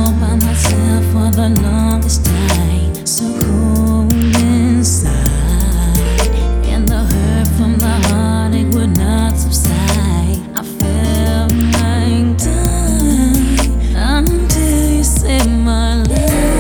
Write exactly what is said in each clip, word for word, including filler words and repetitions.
all by myself for the longest time, so cold inside, and the hurt from the heartache would not subside. I felt like dying until you saved my life.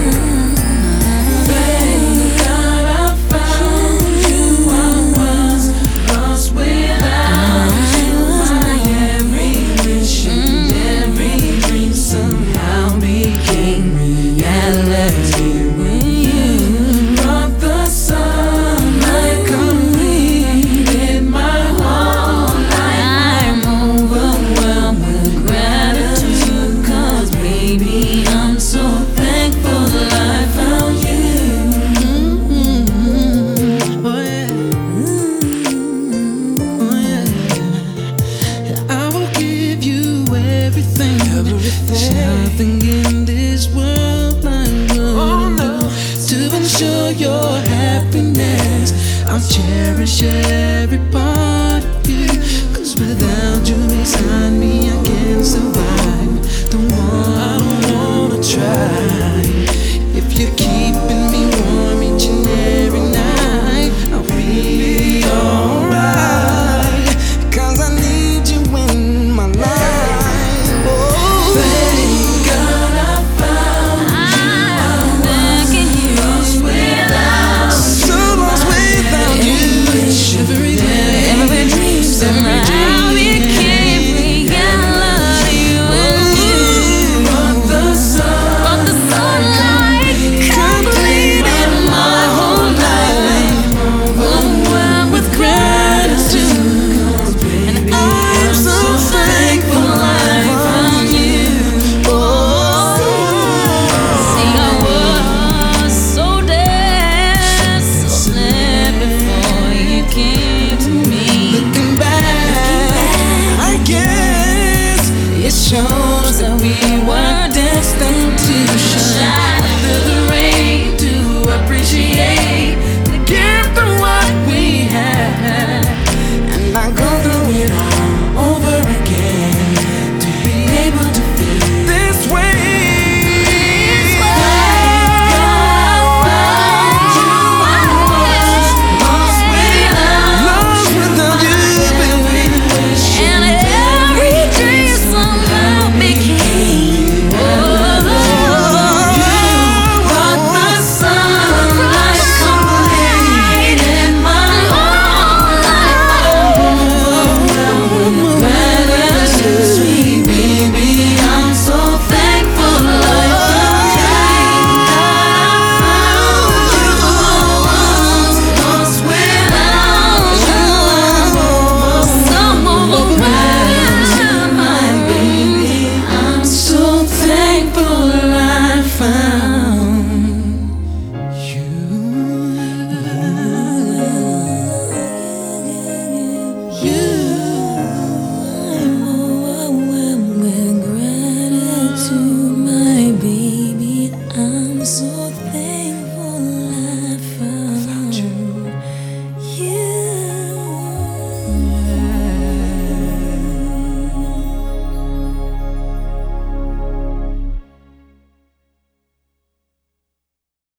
Thank God I found you. I was lost without you. My every wish and every dream somehow became reality when you brought the sunlight, completed my whole life. I'm overwhelmed with gratitude, 'cause baby, I'm so thankful that I found you. Mm-hmm. Oh yeah. Oh yeah. I will give you everything. There's nothing in this world I want to ensure your happiness. I'll cherish every part of you, 'cause without you beside me I can't survive. Don't want, I don't wanna try.